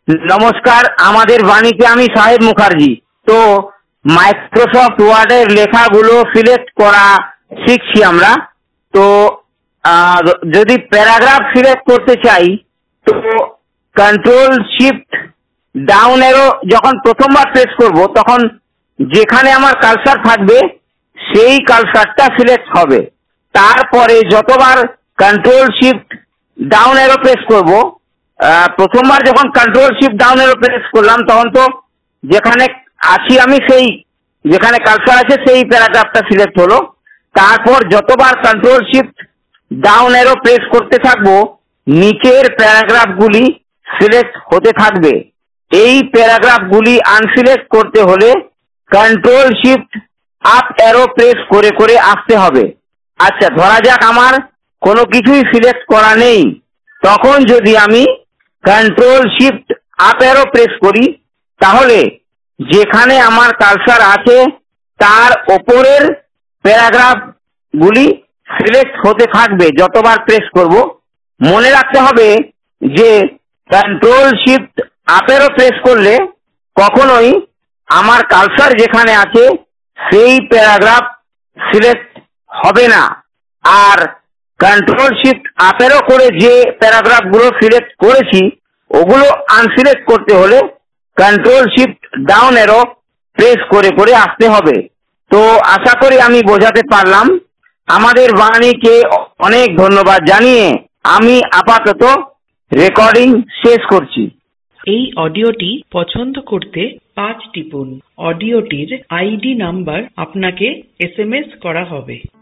নমস্কার, আমাদের বাণীতে আমি সাহেব মুখার্জি। তো মাইক্রোসফট ওয়ার্ডের লেখাগুলো সিলেক্ট করা শিখছি আমরা। তো যদি প্যারাগ্রাফ সিলেক্ট করতে চাই তো কন্ট্রোল শিফট ডাউন অ্যারো যখন প্রথমবার প্রেস করব তখন যেখানে আমার কার্সার থাকবে সেই কার্সারটা সিলেক্ট হবে। তারপরে যতবার control shift down arrow press করব, প্রথমবার যখন control shift down arrow press করলাম তখন তো যেখানে আছি আমি সেই যেখানে কার্সার আছে সেই প্যারাগ্রাফটা সিলেক্ট হলো। তারপর যতবার control shift down arrow press করতে থাকবো নিচের প্যারাগ্রাফগুলি সিলেক্ট হতে থাকবে। এই প্যারাগ্রাফগুলি আনসিলেক্ট করতে হলে control shift up arrow press করে করে আসতে হবে। আচ্ছা, ধরা যাক আমার কোনো কিছুই সিলেক্ট করা নেই, তখন যদি আমি control shift up arrow press করি তাহলে যেখানে আমার কার্সার আছে তার ওপরের প্যারাগ্রাফগুলি সিলেক্ট হতে থাকবে যতবার প্রেস করব। মনে রাখতে হবে যে control shift up arrow press করলে কখনোই আমার কার্সার যেখানে আছে সেই প্যারাগ্রাফ সিলেক্ট হবে না। আর কন্ট্রোল শিফট আপ অ্যারো করে যে প্যারাগ্রাফগুলো সিলেক্ট করেছি ওগুলো আনসিলেক্ট করতে হলে control shift down arrow press করে করে আসতে হবে। তো আশা করি আমি বোঝাতে পারলাম। আমাদের বাণীকে অনেক ধন্যবাদ জানিয়ে আমি আপাতত রেকর্ডিং শেষ করছি। এই অডিওটি পছন্দ করতে 5 টিপুন। অডিওটির আইডি নাম্বার আপনাকে SMS করা হবে।